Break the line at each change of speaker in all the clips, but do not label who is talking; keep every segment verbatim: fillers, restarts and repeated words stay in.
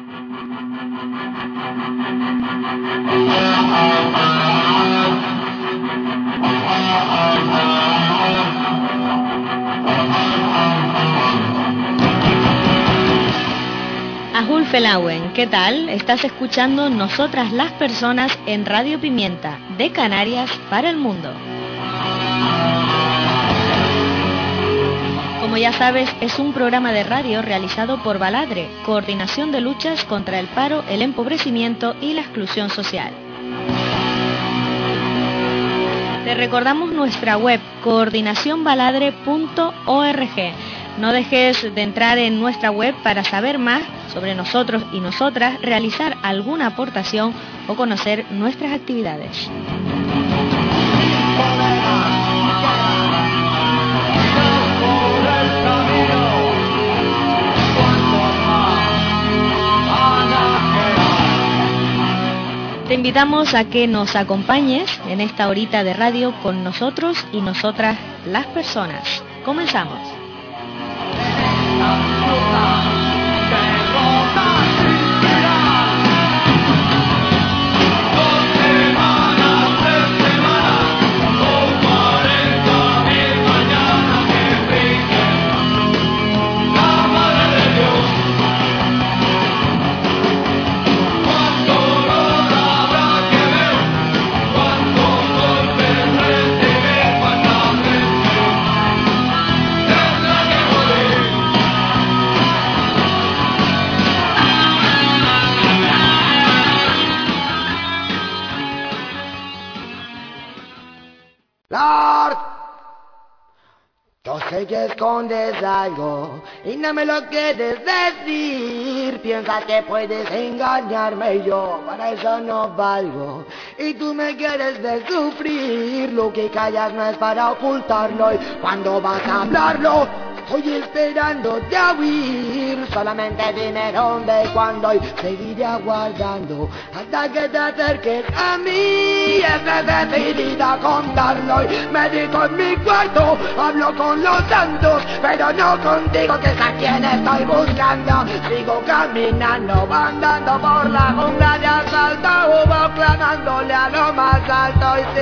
Ahul Felauen, ¿qué tal? Estás escuchando Nosotras las Personas en Radio Pimienta, de Canarias para el mundo. Como ya sabes, es un programa de radio realizado por Baladre, Coordinación de Luchas contra el Paro, el Empobrecimiento y la Exclusión Social. Te recordamos nuestra web, coordinación baladre punto org. No dejes de entrar en nuestra web para saber más sobre nosotros y nosotras, realizar alguna aportación o conocer nuestras actividades. Te invitamos a que nos acompañes en esta horita de radio con nosotros y nosotras las personas. Comenzamos.
Yo sé que escondes algo y no me lo quieres decir. Piensas que puedes engañarme y yo para eso no valgo. Y tú me quieres ver sufrir. Lo que callas no es para ocultarlo. Y cuando vas a hablarlo, estoy esperando a huir. Solamente dime dónde y cuándo y seguiré aguardando hasta que te acerques a mí. Estoy decidida a contarlo y medito en mi cuarto. Hablo con los santos, pero no contigo, que es a quien estoy buscando. Sigo caminando, andando por la jungla de asfalto, hubo clamándole a lo más alto. Y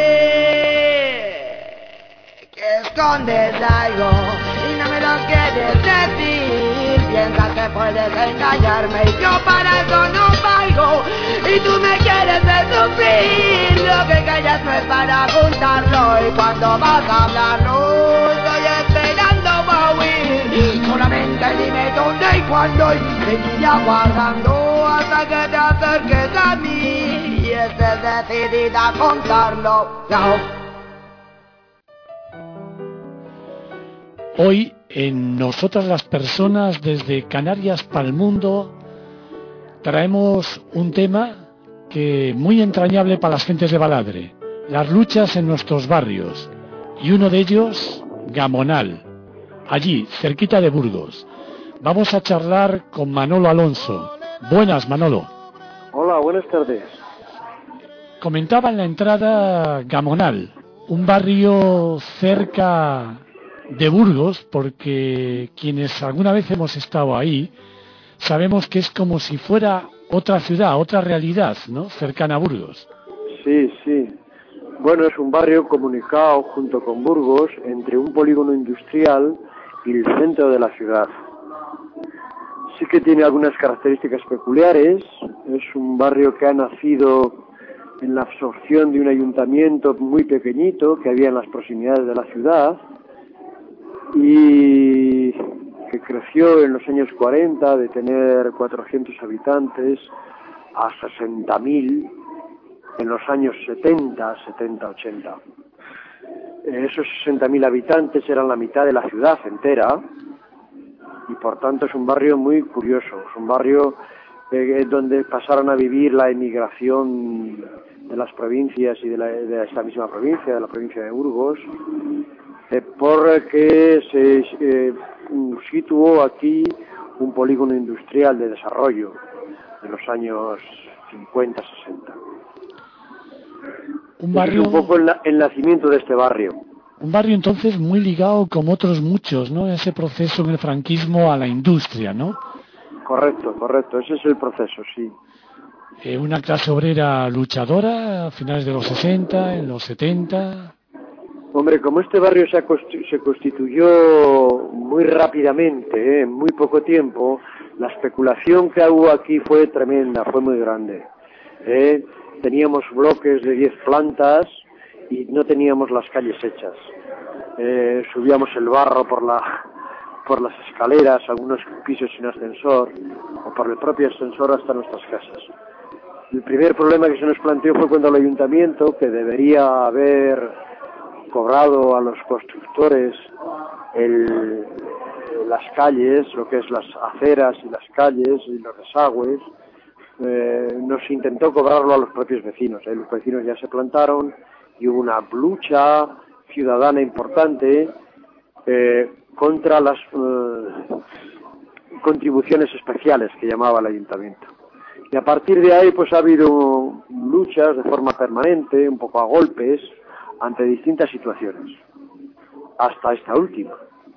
sí, que escondes algo y no me lo quieres decir. Piensas que puedes engañarme y yo para eso no valgo. Y tú me quieres ver sufrir. Lo que callas no es para ocultarlo. Y cuando vas a hablarlo, estoy esperando a huir. Solamente dime dónde y cuándo y seguiré aguardando hasta que te acerques a mí y estés decidida a contarlo. No.
Hoy, en Nosotras las Personas, desde Canarias para el mundo, traemos un tema que muy entrañable para las gentes de Baladre: las luchas en nuestros barrios, y uno de ellos, Gamonal, allí, cerquita de Burgos. Vamos a charlar con Manolo Alonso. Buenas, Manolo.
Hola, buenas tardes.
Comentaba en la entrada Gamonal, un barrio cerca de Burgos, porque quienes alguna vez hemos estado ahí sabemos que es como si fuera otra ciudad, otra realidad, ¿no?, cercana a Burgos.
Sí, sí. Bueno, es un barrio comunicado junto con Burgos entre un polígono industrial y el centro de la ciudad. Sí que tiene algunas características peculiares. Es un barrio que ha nacido en la absorción de un ayuntamiento muy pequeñito que había en las proximidades de la ciudad y que creció en los años cuarenta de tener cuatrocientos habitantes a sesenta mil en los años setenta, setenta, ochenta. Esos sesenta mil habitantes eran la mitad de la ciudad entera y por tanto es un barrio muy curioso. Es un barrio eh, donde pasaron a vivir la emigración de las provincias y de, la, de esta misma provincia, de la provincia de Burgos, eh, porque se eh, situó aquí un polígono industrial de desarrollo en los años cincuenta, sesenta.
Un barrio...
Es un poco el, el nacimiento de este barrio.
Un barrio entonces muy ligado, como otros muchos, ¿no?, ese proceso en el franquismo a la industria, ¿no?
Correcto, correcto, ese es el proceso, sí.
Eh, una clase obrera luchadora a finales de los sesenta, en los setenta.
Hombre, como este barrio se, se constituyó muy rápidamente, ¿eh? en muy poco tiempo, la especulación que hubo aquí fue tremenda, fue muy grande. ¿eh? Teníamos bloques de diez plantas y no teníamos las calles hechas. Eh, subíamos el barro por la por las escaleras, algunos pisos sin ascensor, o por el propio ascensor hasta nuestras casas. El primer problema que se nos planteó fue cuando el ayuntamiento, que debería haber cobrado a los constructores el, las calles, lo que es las aceras y las calles y los desagües, eh, nos intentó cobrarlo a los propios vecinos. ¿eh? Los vecinos ya se plantaron y hubo una lucha ciudadana importante eh, contra las eh, contribuciones especiales que llamaba el ayuntamiento. Y a partir de ahí pues ha habido luchas de forma permanente, un poco a golpes, ante distintas situaciones, hasta esta última.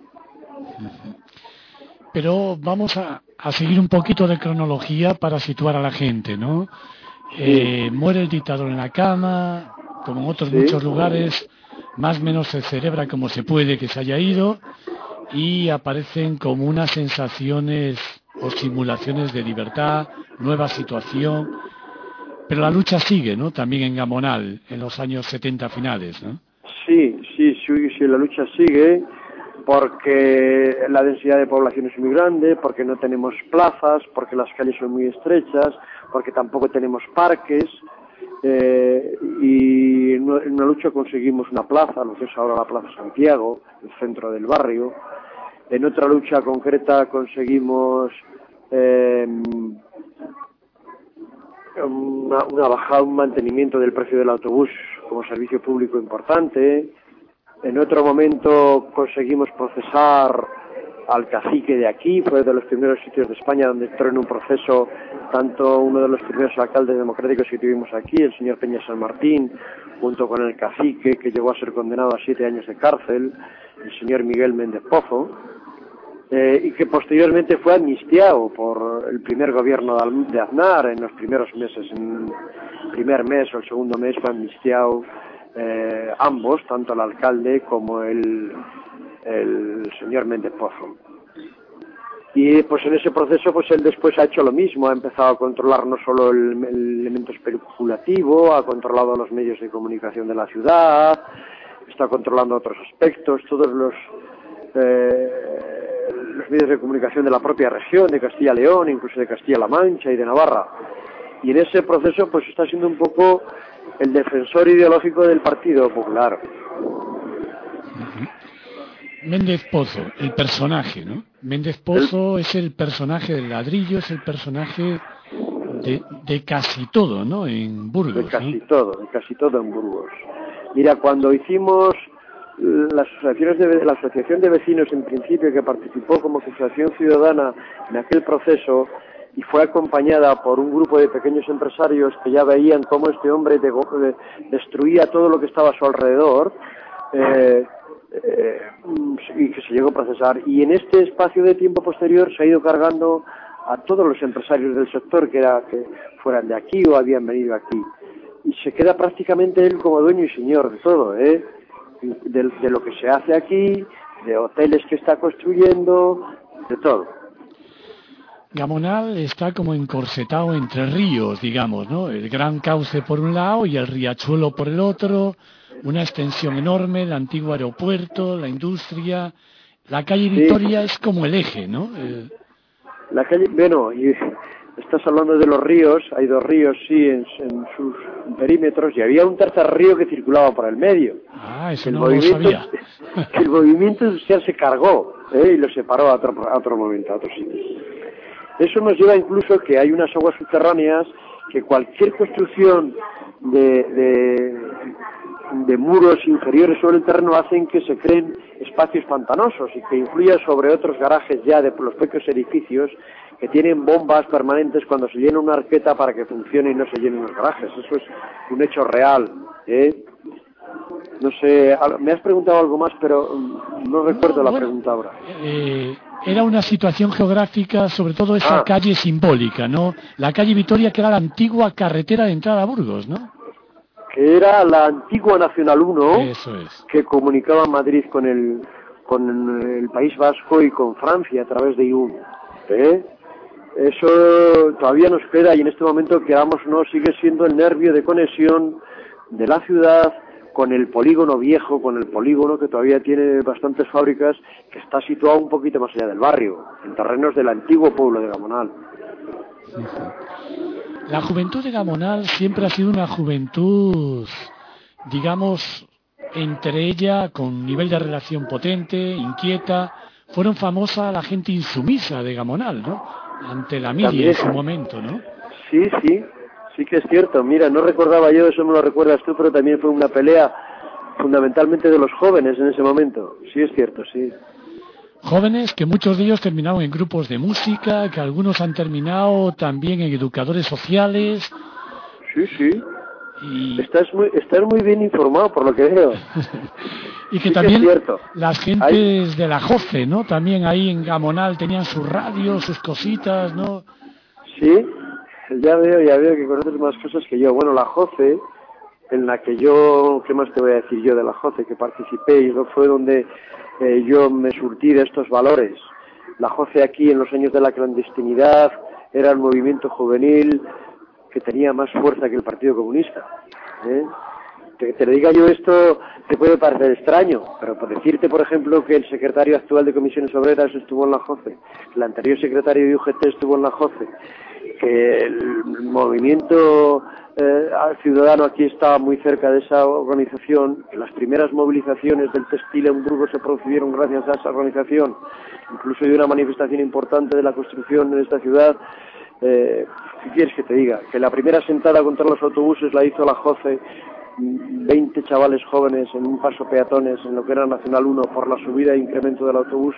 Pero vamos a, a seguir un poquito de cronología para situar a la gente, ¿no? Eh, muere el dictador en la cama, como en otros sí. muchos lugares, más o menos se celebra como se puede que se haya ido, y aparecen como unas sensaciones o simulaciones de libertad, nueva situación, pero la lucha sigue, ¿no? También en Gamonal, en los años setenta finales, ¿no?
Sí, sí, sí, sí, la lucha sigue, porque la densidad de población es muy grande, porque no tenemos plazas, porque las calles son muy estrechas, porque tampoco tenemos parques, eh, y en una lucha conseguimos una plaza, lo que es ahora la Plaza Santiago, el centro del barrio. En otra lucha concreta conseguimos eh, una, una bajada, un mantenimiento del precio del autobús como servicio público importante. En otro momento conseguimos procesar al cacique de aquí, fue de los primeros sitios de España donde entró en un proceso tanto uno de los primeros alcaldes democráticos que tuvimos aquí, el señor Peña San Martín, junto con el cacique que llegó a ser condenado a siete años de cárcel, el señor Miguel Méndez Pozo, eh, y que posteriormente fue amnistiado por el primer gobierno de Aznar en los primeros meses, en el primer mes o el segundo mes fue amnistiado eh, ambos, tanto el alcalde como el, el señor Méndez Pozo. Y pues en ese proceso pues él después ha hecho lo mismo, ha empezado a controlar no solo el, el elemento especulativo, ha controlado los medios de comunicación de la ciudad, está controlando otros aspectos, todos los, eh, los medios de comunicación de la propia región, de Castilla y León, incluso de Castilla-La Mancha y de Navarra. Y en ese proceso pues está siendo un poco el defensor ideológico del Partido Popular.
Méndez Pozo, el personaje, ¿no? Méndez Pozo es el personaje del ladrillo, es el personaje de, de casi todo, ¿no? En Burgos.
De casi
¿no?
todo, de casi todo en Burgos. Mira, cuando hicimos las asociaciones de, la asociación de vecinos en principio, que participó como asociación ciudadana en aquel proceso y fue acompañada por un grupo de pequeños empresarios que ya veían cómo este hombre de, de, destruía todo lo que estaba a su alrededor, eh, Eh, y que se llegó a procesar, y en este espacio de tiempo posterior se ha ido cargando a todos los empresarios del sector que era que fueran de aquí o habían venido aquí, y se queda prácticamente él como dueño y señor de todo, ¿eh? de, de lo que se hace aquí, de hoteles que está construyendo, de todo.
Gamonal está como encorsetado entre ríos, digamos, ¿no? El gran cauce por un lado y el riachuelo por el otro, una extensión enorme, el antiguo aeropuerto, la industria. La calle Vitoria sí. Es como el eje, ¿no? El...
La calle, bueno, y estás hablando de los ríos, hay dos ríos, sí, en, en sus perímetros, y había un tercer río que circulaba por el medio.
Ah, eso
el
no lo sabía.
El movimiento industrial se cargó, ¿eh? Y lo separó a otro, a otro momento, a otro sitio. Eso nos lleva incluso que hay unas aguas subterráneas que cualquier construcción de, de, de muros inferiores sobre el terreno hacen que se creen espacios pantanosos y que influya sobre otros garajes ya de los propios edificios que tienen bombas permanentes cuando se llena una arqueta para que funcione y no se llenen los garajes. Eso es un hecho real, ¿eh? No sé, me has preguntado algo más, pero no recuerdo
no,
la
bueno,
pregunta ahora.
Eh, era una situación geográfica, sobre todo esa
Ah.
calle simbólica, ¿no? La calle Vitoria, que era la antigua carretera de entrada a Burgos, ¿no?
Que era la antigua Nacional uno,
Eso es.
que comunicaba Madrid con el con el País Vasco y con Francia a través de Irún. ¿Eh? Eso todavía nos queda y en este momento, queramos o no, sigue siendo el nervio de conexión de la ciudad con el polígono viejo, con el polígono que todavía tiene bastantes fábricas, que está situado un poquito más allá del barrio, en terrenos del antiguo pueblo de Gamonal.
La juventud de Gamonal siempre ha sido una juventud, digamos, entre ella con nivel de relación potente, inquieta. Fueron famosa la gente insumisa de Gamonal, ¿no? Ante la milia en su momento, ¿no?
Sí, sí, sí que es cierto. Mira, no recordaba yo, eso me lo recuerdas tú, pero también fue una pelea fundamentalmente de los jóvenes en ese momento. Sí, es cierto, sí.
Jóvenes que muchos de ellos terminaron en grupos de música, que algunos han terminado también en educadores sociales.
Sí, sí.
Y...
Estás muy, estás muy bien informado, por lo que veo.
y que
sí
también
que es cierto.
Las gentes Hay... de la JOCE, ¿no? También ahí en Gamonal tenían sus radios, sus cositas, ¿no?
Sí, ya veo, ya veo que conoces más cosas que yo. Bueno, la JOCE, en la que yo, ¿qué más te voy a decir yo de la JOCE? Que participé y no fue donde eh, yo me surtí de estos valores. La JOCE aquí, en los años de la clandestinidad, era el movimiento juvenil que tenía más fuerza que el Partido Comunista. ¿eh? Que te lo diga yo esto te puede parecer extraño, pero por decirte, por ejemplo, que el secretario actual de Comisiones Obreras estuvo en la JOCE, que el anterior secretario de U G T estuvo en la JOCE, que el movimiento eh, ciudadano aquí estaba muy cerca de esa organización, que las primeras movilizaciones del textil en Burgos se produjeron gracias a esa organización, incluso de una manifestación importante de la construcción en esta ciudad. Eh, ¿Qué quieres que te diga? Que la primera sentada contra los autobuses la hizo la JOCE, veinte chavales jóvenes en un paso peatones en lo que era Nacional uno por la subida e incremento del autobús.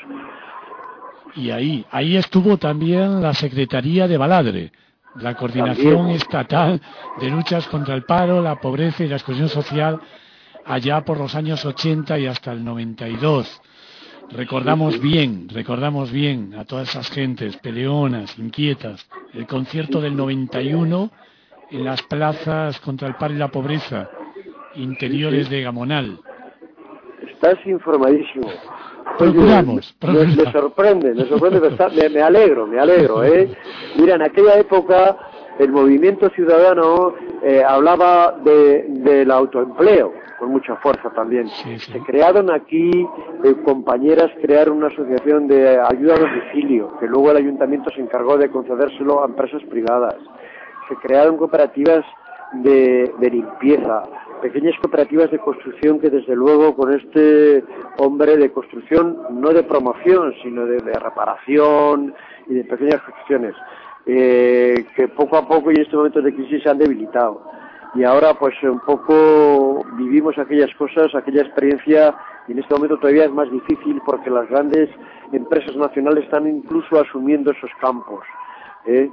Y ahí, ahí estuvo también la Secretaría de Baladre, la Coordinación
También.
Estatal de Luchas contra el Paro, la Pobreza y la Exclusión Social, allá por los años ochenta y hasta el noventa y dos. Recordamos
sí, sí.
bien, recordamos bien a todas esas gentes peleonas, inquietas, el concierto del noventa y uno en las plazas contra el paro y la pobreza, interiores sí, sí. de Gamonal.
Estás informadísimo.
Procuramos,
Oye, me, me sorprende, me sorprende, pero está, me, me alegro, me alegro, ¿eh? Mira, en aquella época el movimiento ciudadano eh, hablaba de, del autoempleo, con mucha fuerza también.
Sí, sí.
Se crearon aquí, eh, compañeras crearon una asociación de ayuda a domicilio, que luego el ayuntamiento se encargó de concedérselo a empresas privadas. Se crearon cooperativas de, de limpieza, pequeñas cooperativas de construcción que desde luego con este hombre de construcción, no de promoción, sino de, de reparación y de pequeñas construcciones, eh, que poco a poco y en estos momentos de crisis se han debilitado. Y ahora pues un poco vivimos aquellas cosas, aquella experiencia, y en este momento todavía es más difícil porque las grandes empresas nacionales están incluso asumiendo esos campos. ¿eh?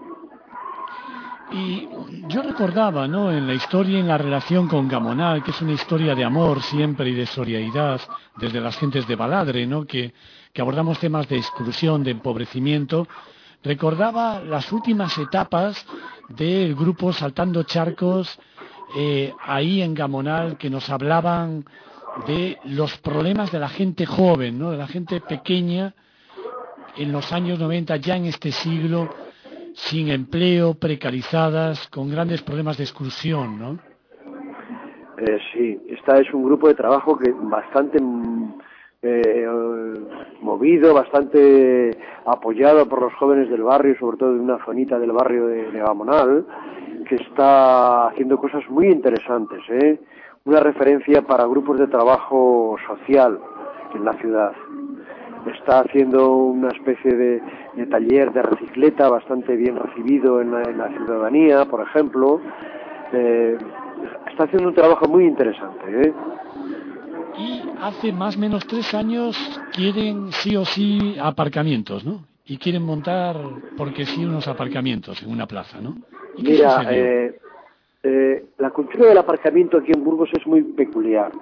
Y yo recordaba, ¿no?, en la historia, en la relación con Gamonal, que es una historia de amor siempre y de solidaridad desde las gentes de Baladre, ¿no?, que, que abordamos temas de exclusión, de empobrecimiento. Recordaba las últimas etapas del grupo Saltando Charcos, eh, ahí en Gamonal, que nos hablaban de los problemas de la gente joven, ¿no?, de la gente pequeña en los años noventa, ya en este siglo, sin empleo, precarizadas, con grandes problemas de exclusión, ¿no?
Eh, sí, esta es un grupo de trabajo que bastante eh, movido, bastante apoyado por los jóvenes del barrio, sobre todo de una zonita del barrio de, de Gamonal, que está haciendo cosas muy interesantes, ¿eh? Una referencia para grupos de trabajo social en la ciudad. Está haciendo una especie de, de taller de recicleta bastante bien recibido en la, en la ciudadanía, por ejemplo. Eh, está haciendo un trabajo muy interesante, ¿eh?
Y hace más o menos tres años quieren sí o sí aparcamientos, ¿no? Y quieren montar, porque sí, unos aparcamientos en una plaza, ¿no? ¿Y qué
Mira,
sucedió?
eh, eh, la cultura del aparcamiento aquí en Burgos es muy peculiar.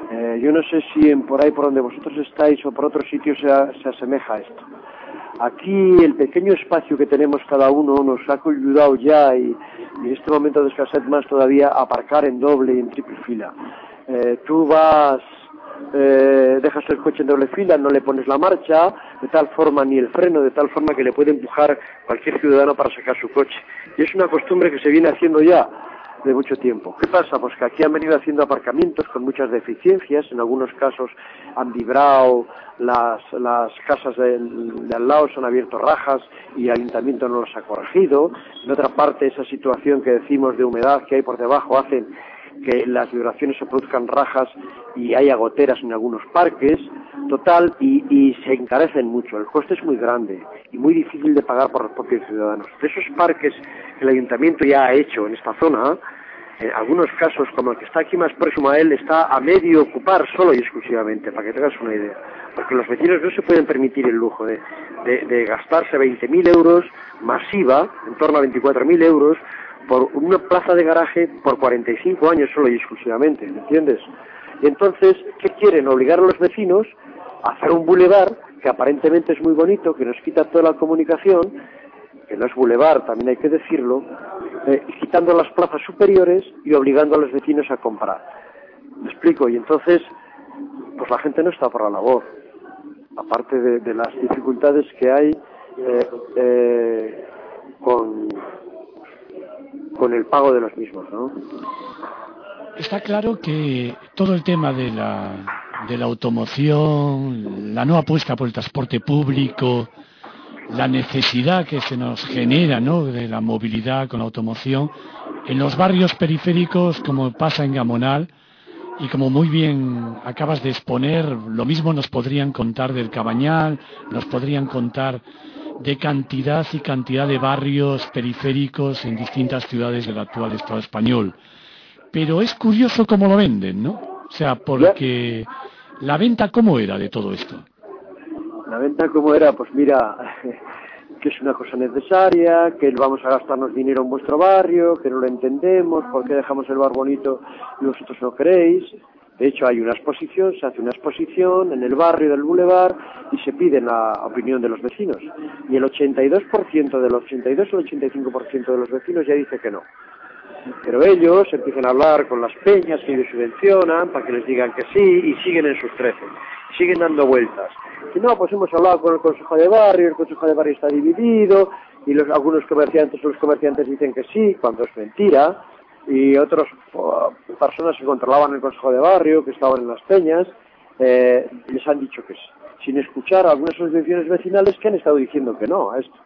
Eh, yo no sé si en por ahí por donde vosotros estáis o por otros sitios se, se asemeja a esto. Aquí el pequeño espacio que tenemos cada uno nos ha ayudado ya y, y en este momento de escasez más todavía a aparcar en doble y en triple fila. Eh, tú vas, eh, dejas el coche en doble fila, no le pones la marcha, de tal forma ni el freno, de tal forma que le puede empujar cualquier ciudadano para sacar su coche. Y es una costumbre que se viene haciendo ya de mucho tiempo. ¿Qué pasa? Pues que aquí han venido haciendo aparcamientos con muchas deficiencias, en algunos casos han vibrado, las, las casas de, de al lado se han abierto rajas y el ayuntamiento no los ha corregido. En otra parte, esa situación que decimos de humedad que hay por debajo hacen que las vibraciones se produzcan rajas y haya goteras en algunos parques, total, y, y se encarecen mucho. El coste es muy grande y muy difícil de pagar por los propios ciudadanos. De esos parques que el ayuntamiento ya ha hecho en esta zona, en algunos casos, como el que está aquí más próximo a él, está a medio ocupar solo y exclusivamente, para que tengas una idea. Porque los vecinos no se pueden permitir el lujo de, de, de gastarse veinte mil euros masiva, en torno a veinticuatro mil euros, por una plaza de garaje por cuarenta y cinco años solo y exclusivamente, ¿me entiendes? Y entonces, ¿qué quieren? Obligar a los vecinos a hacer un bulevar que aparentemente es muy bonito, que nos quita toda la comunicación, que no es bulevar, también hay que decirlo, eh, quitando las plazas superiores y obligando a los vecinos a comprar. ¿Me explico? Y entonces, pues la gente no está por la labor, aparte de, de las dificultades que hay eh, eh, con... con el pago de los mismos, ¿no?
Está claro que todo el tema de la, de la automoción, la no apuesta por el transporte público, la necesidad que se nos genera, ¿no?, de la movilidad con la automoción, en los barrios periféricos, como pasa en Gamonal, y como muy bien acabas de exponer, lo mismo nos podrían contar del Cabañal, nos podrían contar de cantidad y cantidad de barrios periféricos en distintas ciudades del actual Estado español. Pero es curioso cómo lo venden, ¿no? O sea, porque la venta, ¿cómo era de todo esto?
La venta, ¿cómo era? Pues mira, que es una cosa necesaria, que vamos a gastarnos dinero en vuestro barrio, que no lo entendemos, por qué dejamos el bar bonito y vosotros no queréis. De hecho, hay una exposición, se hace una exposición en el barrio del Boulevard y se pide la opinión de los vecinos. Y el ochenta y dos por ciento de los ochenta y dos o el ochenta y cinco por ciento de los vecinos ya dice que no. Pero ellos empiezan a hablar con las peñas que ellos subvencionan para que les digan que sí y siguen en sus trece. Siguen dando vueltas. Y no, pues hemos hablado con el Consejo de Barrio, el Consejo de Barrio está dividido y los, algunos comerciantes o los comerciantes dicen que sí, cuando es mentira. Y otras uh, personas que controlaban el Consejo de Barrio, que estaban en las peñas, eh, les han dicho que sí, sin escuchar a algunas asociaciones vecinales que han estado diciendo que no a esto.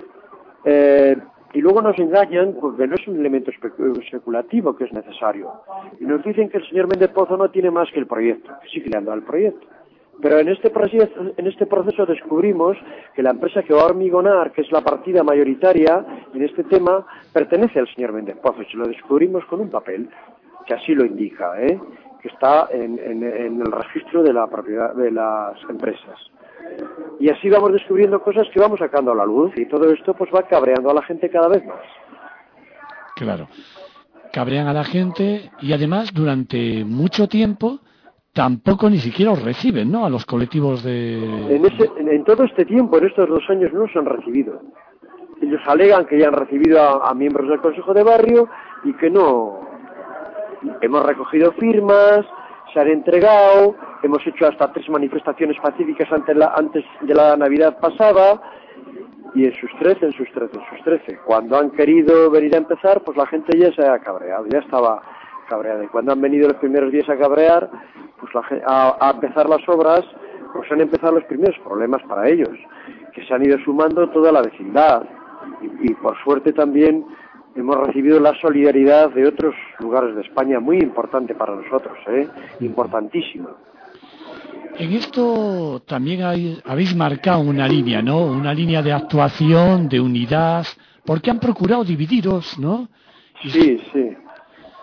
Eh, y luego nos engañan porque no es un elemento espe- especulativo que es necesario. Y nos dicen que el señor Méndez Pozo no tiene más que el proyecto, que sí que le han dado el proyecto. Pero en este, proceso, en este proceso descubrimos que la empresa que va a hormigonar, que es la partida mayoritaria en este tema, pertenece al señor Méndez Pozo. Y lo descubrimos con un papel que así lo indica, ¿eh? Que está en, en, en el registro de la propiedad de las empresas. Y así vamos descubriendo cosas que vamos sacando a la luz y todo esto pues va cabreando a la gente cada vez más.
Claro, cabrean a la gente y además durante mucho tiempo tampoco ni siquiera os reciben, ¿no?, a los colectivos de...
En, ese, en, en todo este tiempo, en estos dos años, no se han recibido. Ellos alegan que ya han recibido a, a miembros del Consejo de Barrio y que no. Hemos recogido firmas, se han entregado, hemos hecho hasta tres manifestaciones pacíficas antes, la, antes de la Navidad pasada, y en sus trece, en sus trece, en sus trece. Cuando han querido venir a empezar, pues la gente ya se ha cabreado, ya estaba cabreada. Y cuando han venido los primeros días a cabrear, pues la, a, a empezar las obras, pues han empezado los primeros problemas para ellos, que se han ido sumando toda la vecindad. Y, y por suerte también hemos recibido la solidaridad de otros lugares de España, muy importante para nosotros, ¿eh? Importantísima.
En esto también hay, habéis marcado una línea, ¿no? Una línea de actuación, de unidad, porque han procurado dividiros, ¿no? Y...
Sí, sí.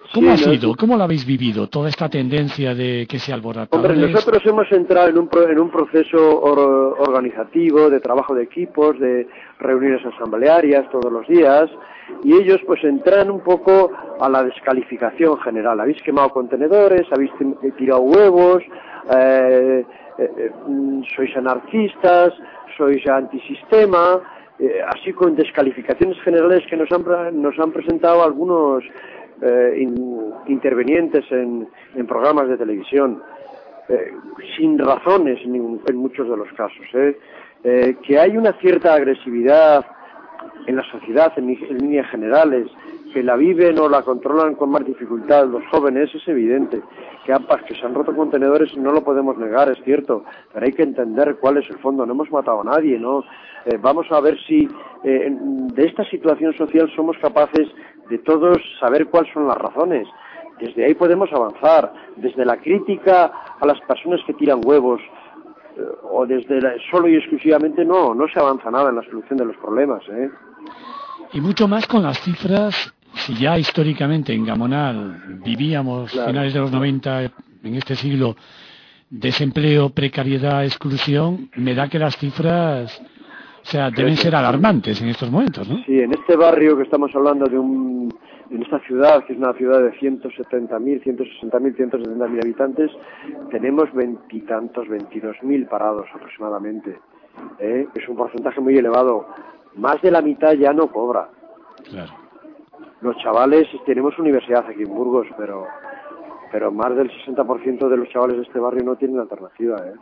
¿Cómo
Sí,
ha
¿no?
sido? ¿Cómo lo habéis vivido? Toda esta tendencia de que se alborotadores...
Hombre, nosotros hemos entrado en un, pro, en un proceso or, organizativo, de trabajo de equipos, de reuniones asamblearias todos los días, y ellos pues entran un poco a la descalificación general. Habéis quemado contenedores, habéis tirado huevos, eh, eh, eh, sois anarquistas, sois antisistema, eh, así con descalificaciones generales que nos han, nos han presentado algunos eh, in, intervenientes en, en programas de televisión, eh, sin razones en, en muchos de los casos, ¿eh? Eh, que hay una cierta agresividad en la sociedad, en, en líneas generales, que la viven o la controlan con más dificultad los jóvenes, es evidente. Que, ambas, que se han roto contenedores no lo podemos negar, es cierto, pero hay que entender cuál es el fondo. No hemos matado a nadie, ¿no? Eh, vamos a ver si eh, de esta situación social somos capaces de todos saber cuáles son las razones. Desde ahí podemos avanzar, desde la crítica a las personas que tiran huevos, eh, o desde la, solo y exclusivamente no, no se avanza nada en la solución de los problemas, ¿eh?
Y mucho más con las cifras, si ya históricamente en Gamonal vivíamos,
Claro.
finales de los noventa, en este siglo, desempleo, precariedad, exclusión, me da que las cifras, o sea, deben ser alarmantes en estos momentos, ¿no?
Sí, en este barrio que estamos hablando de un, en esta ciudad, que es una ciudad de ciento setenta mil, ciento sesenta mil, ciento setenta mil habitantes, tenemos veintitantos, veintidós mil parados aproximadamente, ¿eh? Es un porcentaje muy elevado. Más de la mitad ya no cobra.
Claro.
Los chavales, tenemos universidad aquí en Burgos, pero pero más del sesenta por ciento de los chavales de este barrio no tienen alternativa, ¿eh?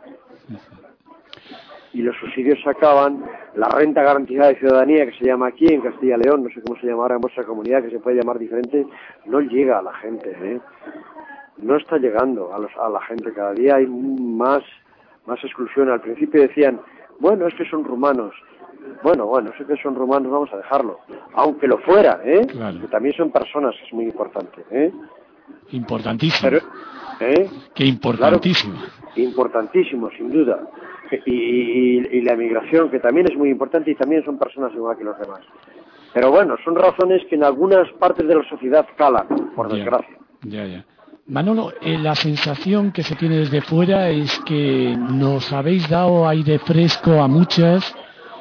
Y los subsidios se acaban, la renta garantizada de ciudadanía, que se llama aquí en Castilla y León, no sé cómo se llamará en vuestra comunidad, que se puede llamar diferente, no llega a la gente, ¿eh? No está llegando a, los, a la gente, cada día hay más, más exclusión. Al principio decían, bueno, es que son rumanos. Bueno, bueno, sé que son rumanos, vamos a dejarlo. Aunque lo fuera, ¿eh?
Claro.
Que también son personas, que es muy importante, ¿eh?
Importantísimo.
Pero, ¿eh?
Qué importantísimo.
Claro, importantísimo, sin duda. Y, y, y la emigración, que también es muy importante y también son personas igual que los demás. Pero bueno, son razones que en algunas partes de la sociedad calan, por
Ya,
desgracia.
Ya, ya. Manolo, eh, la sensación que se tiene desde fuera es que nos habéis dado aire fresco a muchas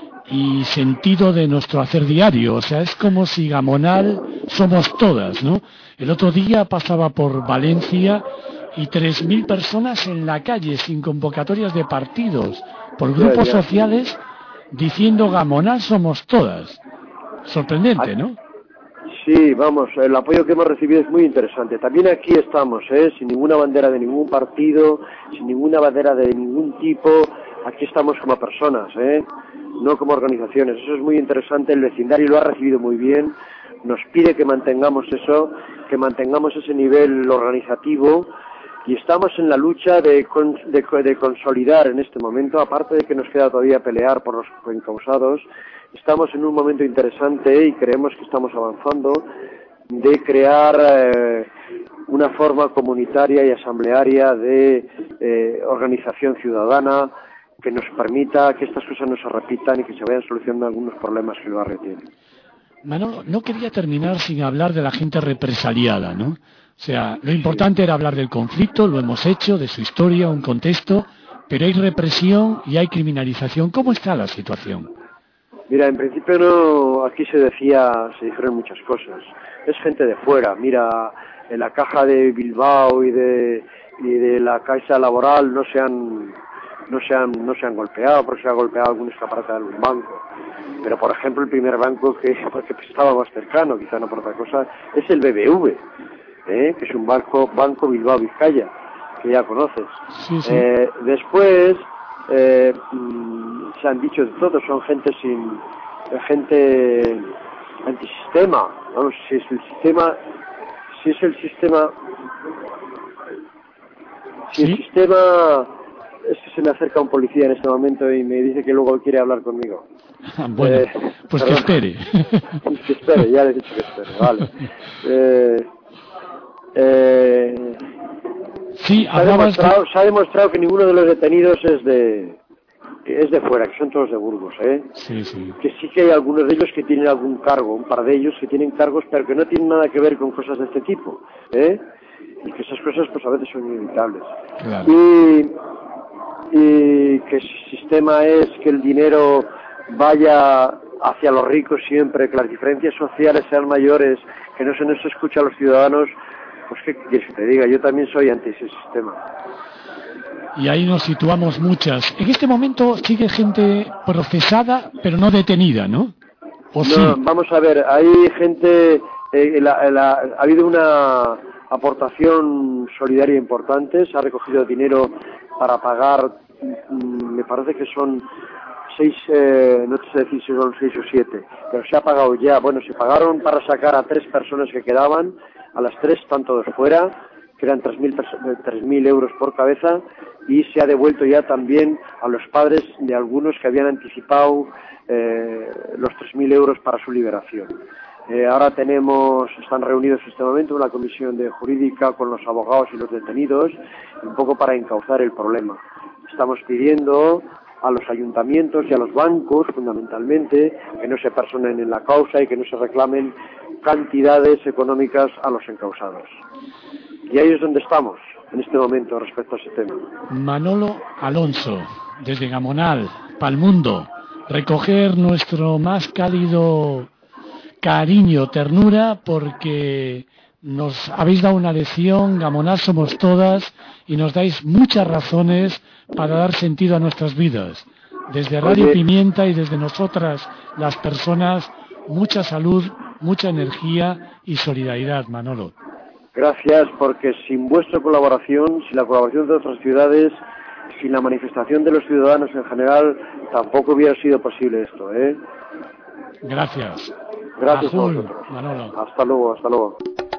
y sentido de nuestro hacer diario. O sea, es como si Gamonal somos todas, ¿no? El otro día pasaba por Valencia y tres mil personas en la calle sin convocatorias de partidos, por grupos
Ya, ya.
sociales, diciendo Gamonal somos todas. Sorprendente, ¿no?
Sí, vamos, el apoyo que hemos recibido es muy interesante. También aquí estamos, ¿eh? Sin ninguna bandera de ningún partido, sin ninguna bandera de ningún tipo. Aquí estamos como personas, ¿eh? No como organizaciones. Eso es muy interesante. El vecindario lo ha recibido muy bien. Nos pide que mantengamos eso, que mantengamos ese nivel organizativo. Y estamos en la lucha de, con, de, de consolidar en este momento, aparte de que nos queda todavía pelear por los encausados, estamos en un momento interesante y creemos que estamos avanzando de crear eh, una forma comunitaria y asamblearia de eh, organización ciudadana que nos permita que estas cosas no se repitan y que se vayan solucionando algunos problemas que el barrio tiene.
Manolo, no quería terminar sin hablar de la gente represaliada, ¿no? O sea, lo importante era hablar del conflicto, lo hemos hecho, de su historia, un contexto, pero hay represión y hay criminalización. ¿Cómo está la situación?
Mira, en principio no, aquí se decía, se dijeron muchas cosas. Es gente de fuera. Mira, en la caja de Bilbao y de y de la Caixa Laboral no se han no se han no se han golpeado, porque se ha golpeado algún escaparate de algún banco. Pero por ejemplo el primer banco que porque estaba más cercano, quizá no por otra cosa, es el B B V, ¿eh? Que es un banco banco Bilbao Vizcaya, que ya conoces.
Sí, sí.
Eh, después eh, mmm, se han dicho de todo, son gente sin gente antisistema. Vamos, si es el sistema, si es el sistema, si
¿Sí?
el sistema, es que se me acerca un policía en este momento y me dice que luego quiere hablar conmigo.
Bueno,
Eh,
pues que
perdón.
espere.
Que espere, ya le he dicho que espere, vale. Eh, eh,
Sí,
se, ha
hablabas de...
demostrado, se ha demostrado que ninguno de los detenidos es de que es de fuera, que son todos de Burgos, ¿eh?
Sí, sí.
Que sí que hay algunos de ellos que tienen algún cargo, un par de ellos que tienen cargos, pero que no tienen nada que ver con cosas de este tipo, ¿eh? Y que esas cosas pues a veces son inevitables.
Claro.
Y, y que el sistema es que el dinero vaya hacia los ricos siempre, que las diferencias sociales sean mayores, que no se nos escucha a los ciudadanos, pues qué quieres que te diga, yo también soy anti ese sistema.
Y ahí nos situamos muchas. En este momento sigue gente procesada, pero no detenida, ¿no? ¿O
no,
sí?
Vamos a ver, hay gente, eh, la, la, ha habido una aportación solidaria importante, se ha recogido dinero para pagar, me parece que son seis, eh, no te sé decir si son seis o siete, pero se ha pagado ya, bueno, se pagaron para sacar a tres personas que quedaban, a las tres están todos fuera, que eran tres mil euros por cabeza, y se ha devuelto ya también a los padres de algunos que habían anticipado eh, los tres mil euros para su liberación. Eh, ahora tenemos, están reunidos en este momento una comisión de jurídica con los abogados y los detenidos, un poco para encauzar el problema. Estamos pidiendo a los ayuntamientos y a los bancos, fundamentalmente, que no se personen en la causa y que no se reclamen cantidades económicas a los encausados. Y ahí es donde estamos en este momento respecto a ese tema.
Manolo Alonso, desde Gamonal, Palmundo, recoger nuestro más cálido cariño, ternura, porque nos habéis dado una lección, Gamonal somos todas, y nos dais muchas razones para dar sentido a nuestras vidas. Desde Radio
Oye.
Pimienta y desde nosotras, las personas, mucha salud, mucha energía y solidaridad, Manolo.
Gracias, porque sin vuestra colaboración, sin la colaboración de otras ciudades, sin la manifestación de los ciudadanos en general, tampoco hubiera sido posible esto, ¿eh?
Gracias.
Gracias
Ajul,
a vosotros.
Manolo.
Hasta luego, hasta luego.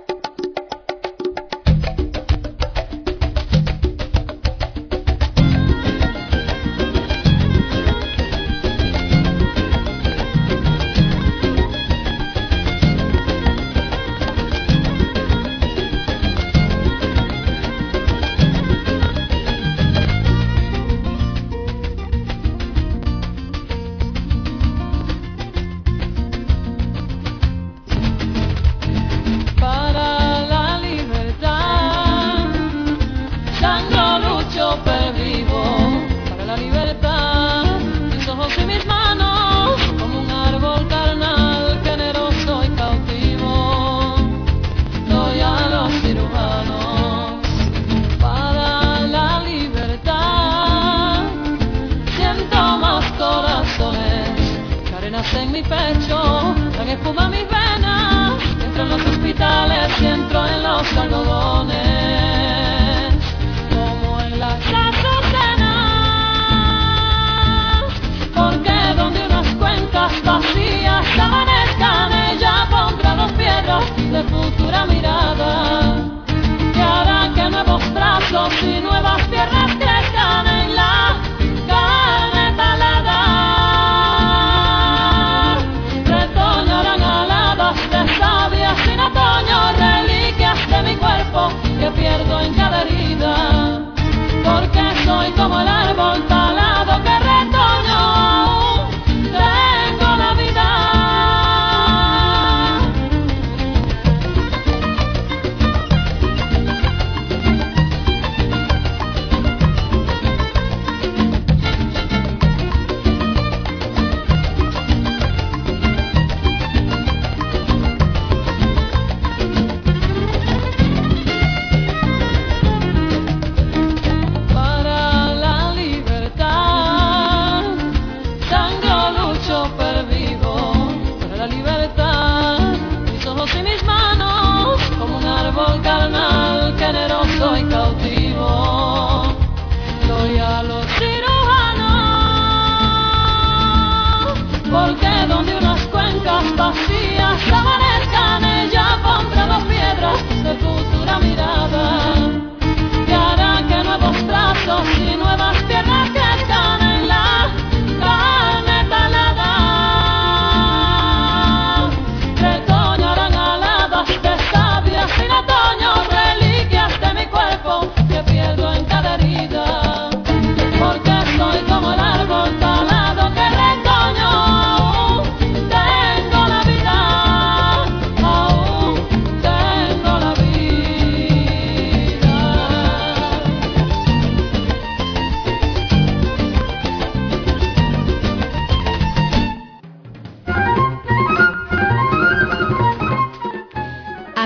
En mi pecho, dan espuma mis venas, entro en los hospitales y entro en los algodones, como en las azucenas, porque donde unas cuencas vacías amanezcan, ella pondrá los fierros de futura mirada, que hará que nuevos brazos y nuevas piernas crezcan en la carne talada. Sin otoño, reliquias de mi cuerpo que pierdo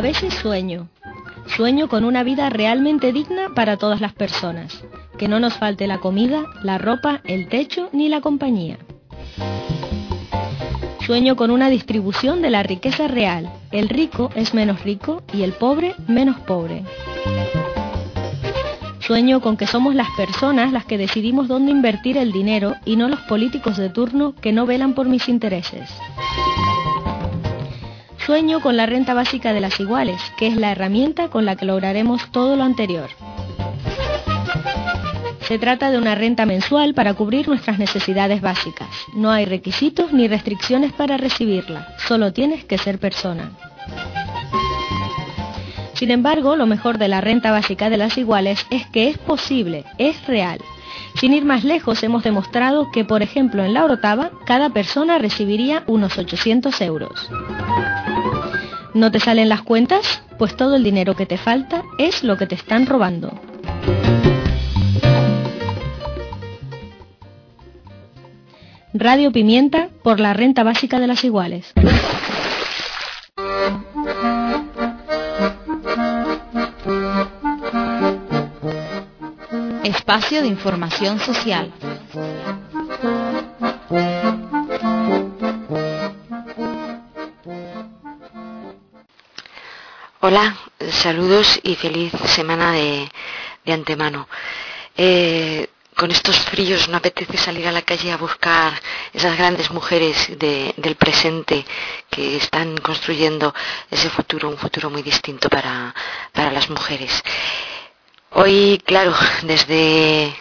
veces sueño. Sueño con una vida realmente digna para todas las personas. Que no nos falte la comida, la ropa, el techo ni la compañía. Sueño con una distribución de la riqueza real. El rico es menos rico y el pobre menos pobre. Sueño con que somos las personas las que decidimos dónde invertir el dinero y no los políticos de turno que no velan por mis intereses. Sueño con la renta básica de las iguales, que es la herramienta con la que lograremos todo lo anterior. Se trata de una renta mensual para cubrir nuestras necesidades básicas. No hay requisitos ni restricciones para recibirla, solo tienes que ser persona. Sin embargo, lo mejor de la renta básica de las iguales es que es posible, es real. Sin ir más lejos, hemos demostrado que, por ejemplo, en la Orotava, cada persona recibiría unos ochocientos euros. ¿No te salen las cuentas? Pues todo el dinero que te falta es lo que te están robando. Radio Pimienta por la renta básica de las iguales.
Espacio de información social.
Hola, saludos y feliz semana de, de antemano. Eh, con estos fríos no apetece salir a la calle a buscar esas grandes mujeres de, del presente que están construyendo ese futuro, un futuro muy distinto para, para las mujeres. Hoy, claro, desde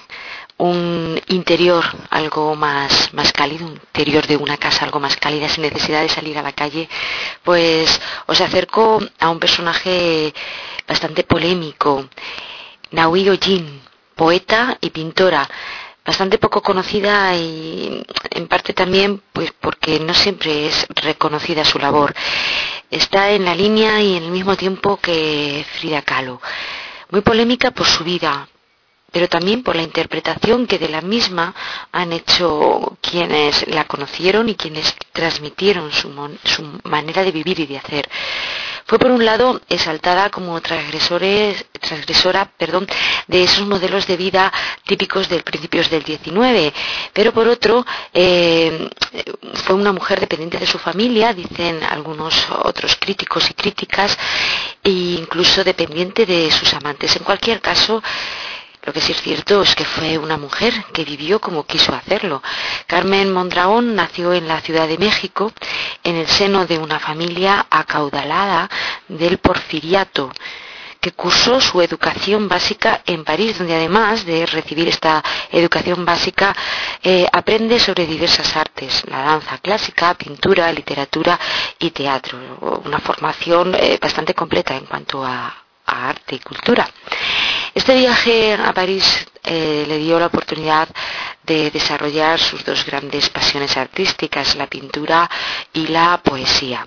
un interior algo más, más cálido, un interior de una casa algo más cálida, sin necesidad de salir a la calle, pues os acerco a un personaje bastante polémico, Nahui Ojin, poeta y pintora, bastante poco conocida y en parte también pues porque no siempre es reconocida su labor. Está en la línea y en el mismo tiempo que Frida Kahlo. Muy polémica por su vida, pero también por la interpretación que de la misma han hecho quienes la conocieron y quienes transmitieron su, mon- su manera de vivir y de hacer. Fue por un lado exaltada como transgresores, transgresora perdón, de esos modelos de vida típicos de principios del diecinueve, pero por otro eh, fue una mujer dependiente de su familia, dicen algunos otros críticos y críticas, e incluso dependiente de sus amantes. En cualquier caso, lo que sí es cierto es que fue una mujer que vivió como quiso hacerlo. Carmen Mondragón nació en la Ciudad de México, en el seno de una familia acaudalada del porfiriato, que cursó su educación básica en París, donde además de recibir esta educación básica, eh, aprende sobre diversas artes, la danza clásica, pintura, literatura y teatro. Una formación eh, bastante completa en cuanto a, a arte y cultura. Este viaje a París eh, le dio la oportunidad de desarrollar sus dos grandes pasiones artísticas, la pintura y la poesía.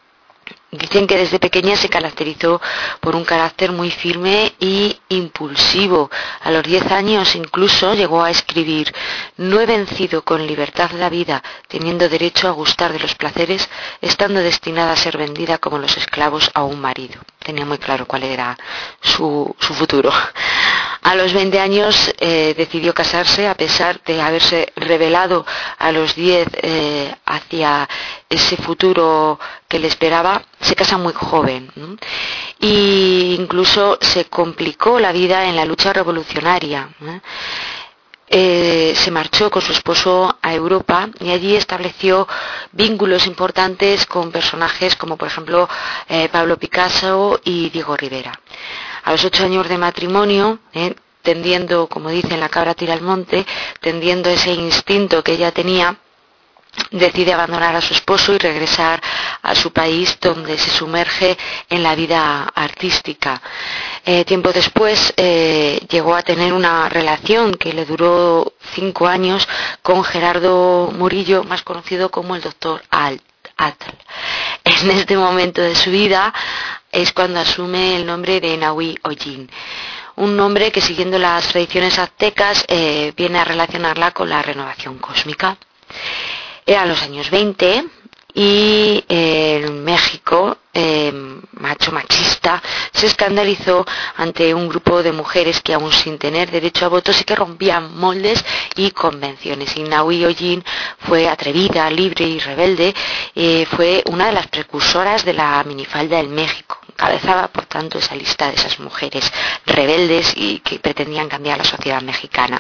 Dicen que desde pequeña se caracterizó por un carácter muy firme y impulsivo. A los diez años incluso llegó a escribir: «No he vencido con libertad la vida, teniendo derecho a gustar de los placeres, estando destinada a ser vendida como los esclavos a un marido». Tenía muy claro cuál era su, su futuro. A los veinte años eh, decidió casarse, a pesar de haberse rebelado a los diez eh, hacia ese futuro que le esperaba. Se casa muy joven, ¿no? Y incluso se complicó la vida en la lucha revolucionaria, ¿no? Eh, se marchó con su esposo a Europa y allí estableció vínculos importantes con personajes como por ejemplo eh, Pablo Picasso y Diego Rivera. A los ocho años de matrimonio, eh, tendiendo, como dicen, la cabra tira al monte, tendiendo ese instinto que ella tenía, decide abandonar a su esposo y regresar a su país, donde se sumerge en la vida artística. Eh, tiempo después eh, llegó a tener una relación que le duró cinco años con Gerardo Murillo, más conocido como el doctor Atl. En este momento de su vida es cuando asume el nombre de Nahui Ojin, un nombre que, siguiendo las tradiciones aztecas, eh, viene a relacionarla con la renovación cósmica. Eran los años veinte y eh, en México, eh, macho machista, se escandalizó ante un grupo de mujeres que aún sin tener derecho a voto sí que rompían moldes y convenciones. Y Nahui Ojin fue atrevida, libre y rebelde, eh, fue una de las precursoras de la minifalda en México. Encabezaba, por tanto, esa lista de esas mujeres rebeldes y que pretendían cambiar la sociedad mexicana.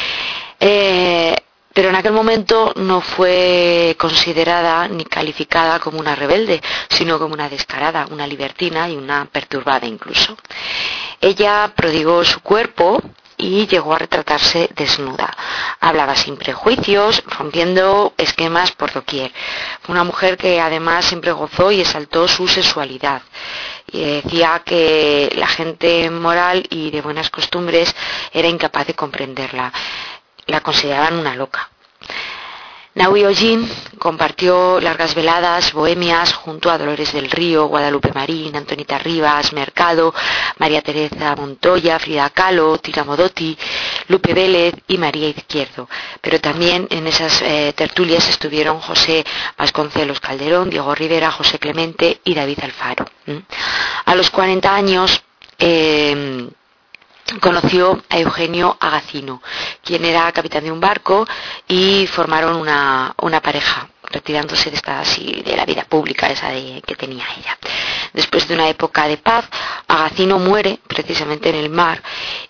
Eh, pero en aquel momento no fue considerada ni calificada como una rebelde, sino como una descarada, una libertina y una perturbada incluso. Ella prodigó su cuerpo y llegó a retratarse desnuda. Hablaba sin prejuicios, rompiendo esquemas por doquier. Fue una mujer que además siempre gozó y exaltó su sexualidad. Y decía que la gente moral y de buenas costumbres era incapaz de comprenderla. La consideraban una loca. Nahui Ojin compartió largas veladas bohemias junto a Dolores del Río, Guadalupe Marín, Antonita Rivas, Mercado, María Teresa Montoya, Frida Kahlo, Tira Modotti, Lupe Vélez y María Izquierdo. Pero también en esas eh, tertulias estuvieron José Vasconcelos Calderón, Diego Rivera, José Clemente y David Alfaro. ¿Mm? A los cuarenta años eh, conoció a Eugenio Agacino, quien era capitán de un barco, y formaron una, una pareja, retirándose de esta así de la vida pública esa de, que tenía ella. Después de una época de paz, Agacino muere precisamente en el mar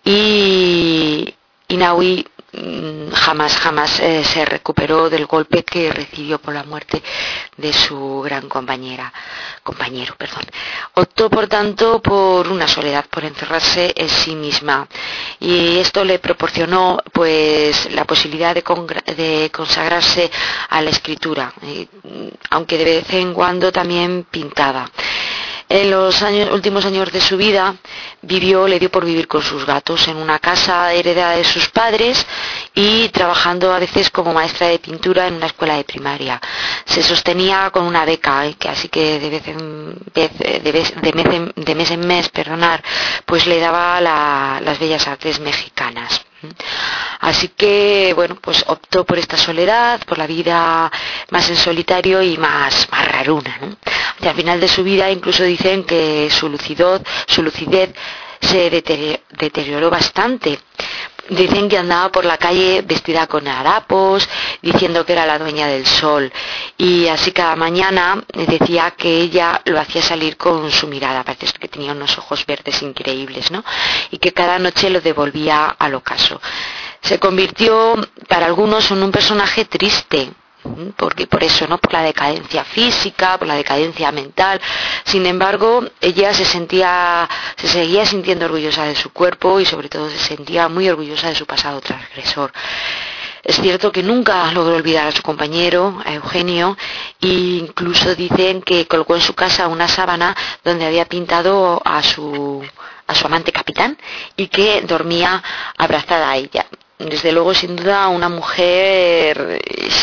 y, y Nahui jamás jamás eh, se recuperó del golpe que recibió por la muerte de su gran compañera compañero perdón optó por tanto por una soledad, por encerrarse en sí misma, y esto le proporcionó pues la posibilidad de, congra- de consagrarse a la escritura, eh, aunque de vez en cuando también pintaba. En los años, últimos años de su vida vivió, le dio por vivir con sus gatos en una casa heredada de sus padres y trabajando a veces como maestra de pintura en una escuela de primaria. Se sostenía con una beca, ¿eh? que así que de vez en vez, de, vez, de, mes, en, de mes en mes, perdonar, pues le daba la, las bellas artes mexicanas. Así que, bueno, pues optó por esta soledad, por la vida más en solitario y más, más raruna, ¿no? Y al final de su vida incluso dicen que su lucidez, su lucidez se deterioró bastante. Dicen que andaba por la calle vestida con harapos, diciendo que era la dueña del sol, y así cada mañana decía que ella lo hacía salir con su mirada, parece que tenía unos ojos verdes increíbles, ¿no? Y que cada noche lo devolvía al ocaso. Se convirtió para algunos en un personaje triste, porque por eso, ¿no? Por la decadencia física, por la decadencia mental. Sin embargo, ella se sentía, se seguía sintiendo orgullosa de su cuerpo y sobre todo se sentía muy orgullosa de su pasado transgresor. Es cierto que nunca logró olvidar a su compañero, a Eugenio, e incluso dicen que colocó en su casa una sábana donde había pintado a su, a su amante capitán y que dormía abrazada a ella. Desde luego, sin duda, una mujer,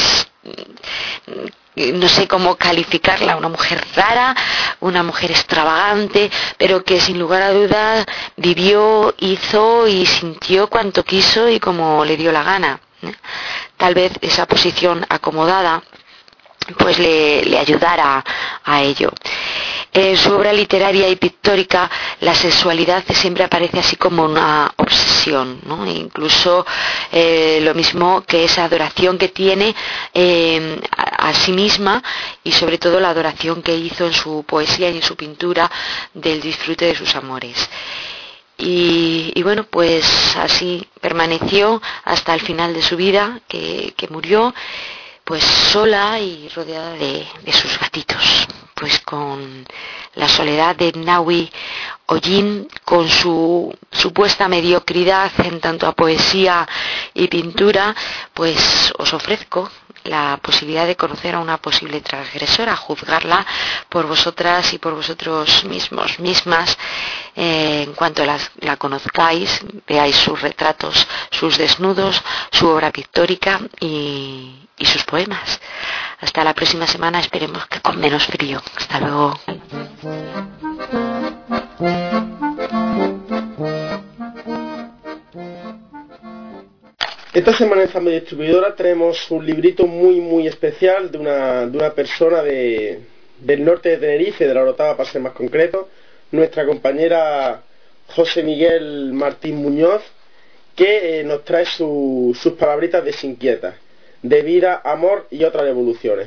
no sé cómo calificarla, una mujer rara, una mujer extravagante, pero que sin lugar a dudas vivió, hizo y sintió cuanto quiso y como le dio la gana. Tal vez esa posición acomodada pues le, le ayudara a ello. En su obra literaria y pictórica la sexualidad siempre aparece así como una obsesión, ¿no? E incluso eh, lo mismo que esa adoración que tiene eh, a, a sí misma, y sobre todo la adoración que hizo en su poesía y en su pintura del disfrute de sus amores. Y, y bueno, pues así permaneció hasta el final de su vida, que, que murió pues sola y rodeada de, de sus gatitos, pues con la soledad de Nahui Ojin, con su supuesta mediocridad en tanto a poesía y pintura, pues os ofrezco la posibilidad de conocer a una posible transgresora, juzgarla por vosotras y por vosotros mismos, mismas, eh, en cuanto las, la conozcáis, veáis sus retratos, sus desnudos, su obra pictórica y, y sus poemas. Hasta la próxima semana, esperemos que con menos frío. Hasta luego.
Esta semana en Zambe Distribuidora tenemos un librito muy muy especial de una, de una persona de, del norte de Tenerife, de la Orotava para ser más concreto, nuestra compañera José Miguel Martín Muñoz, que eh, nos trae su, sus palabritas desinquietas, de vida, amor y otras evoluciones.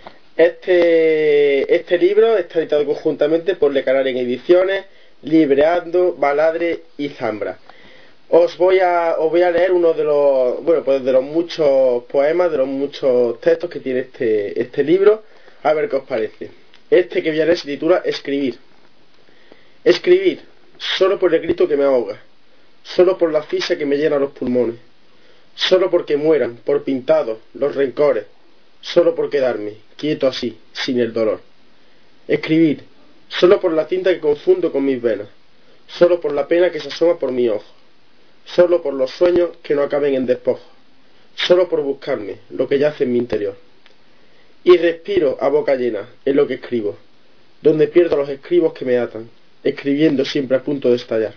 Este, este libro está editado conjuntamente por Le Canaria en Ediciones, Libreando, Baladre y Zambra. Os voy a os voy a leer uno de los bueno pues de los muchos poemas, de los muchos textos que tiene este este libro, a ver qué os parece. Este que voy a leer se titula Escribir. Escribir, solo por el grito que me ahoga, solo por la asfixia que me llena los pulmones, solo porque mueran, por pintados, los rencores, solo por quedarme quieto así, sin el dolor. Escribir, solo por la tinta que confundo con mis venas, solo por la pena que se asoma por mi ojo, solo por los sueños que no acaben en despojo, solo por buscarme lo que yace en mi interior. Y respiro a boca llena en lo que escribo, donde pierdo los escribos que me atan, escribiendo siempre a punto de estallar.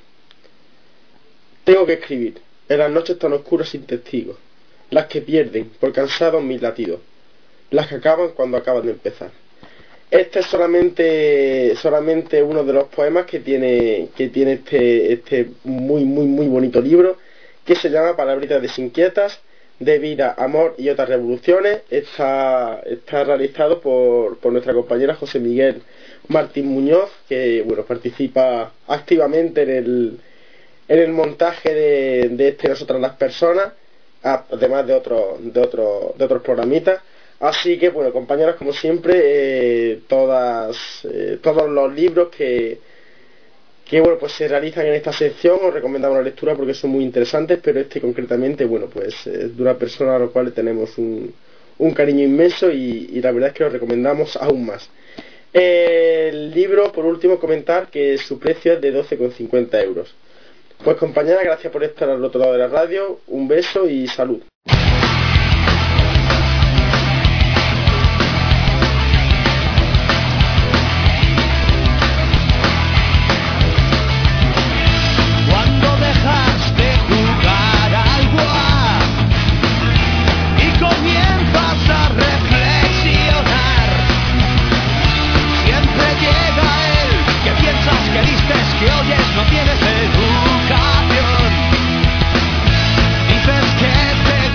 Tengo que escribir en las noches tan oscuras sin testigos, las que pierden por cansados mis latidos, las que acaban cuando acaban de empezar. Este es solamente solamente uno de los poemas que tiene que tiene este este muy muy muy bonito libro, que se llama Palabritas desinquietas, de vida, amor y otras revoluciones. Está está realizado por, por nuestra compañera José Miguel Martín Muñoz, que bueno participa activamente en el en el montaje de, de este Nosotras las Personas, además de otros de otros de otros programitas. Así que, bueno, compañeros, como siempre, eh, todas, eh, todos los libros que, que, bueno, pues se realizan en esta sección os recomendamos la lectura porque son muy interesantes, pero este concretamente, bueno, pues es de una persona a la cual tenemos un, un cariño inmenso y, y la verdad es que lo recomendamos aún más. Eh, el libro, por último, comentar que su precio es de doce con cincuenta euros. Pues, compañera, gracias por estar al otro lado de la radio, un beso y salud.
Que dices que oyes, no tienes educación. Dices que te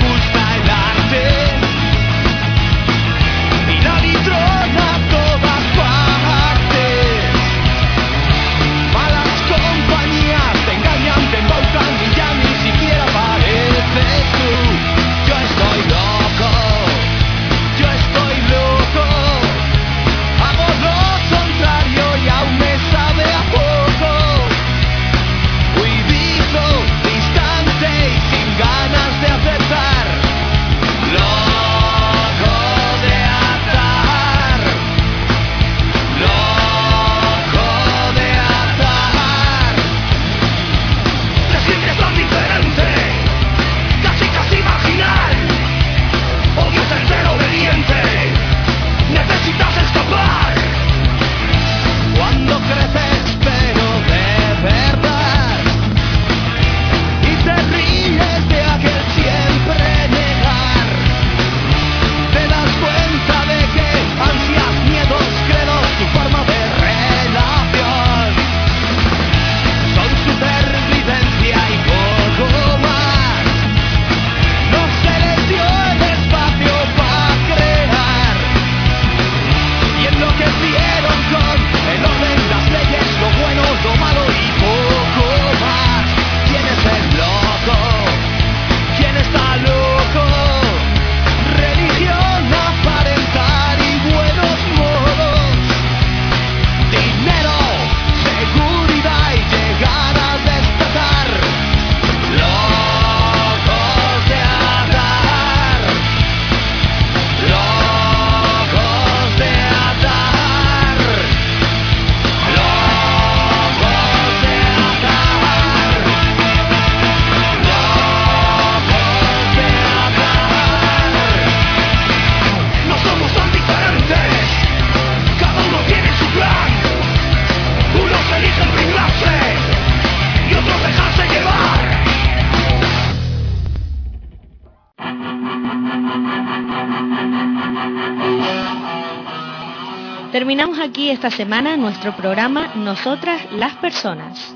Terminamos aquí esta semana nuestro programa Nosotras las Personas.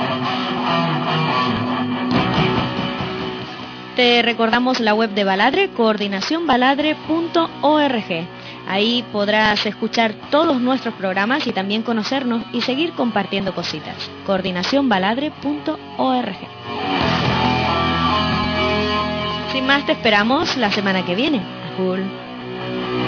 Te recordamos la web de Baladre, coordinación baladre punto org. Ahí podrás escuchar todos nuestros programas y también conocernos y seguir compartiendo cositas. coordinación baladre punto org. Sin más, te esperamos la semana que viene. Cool.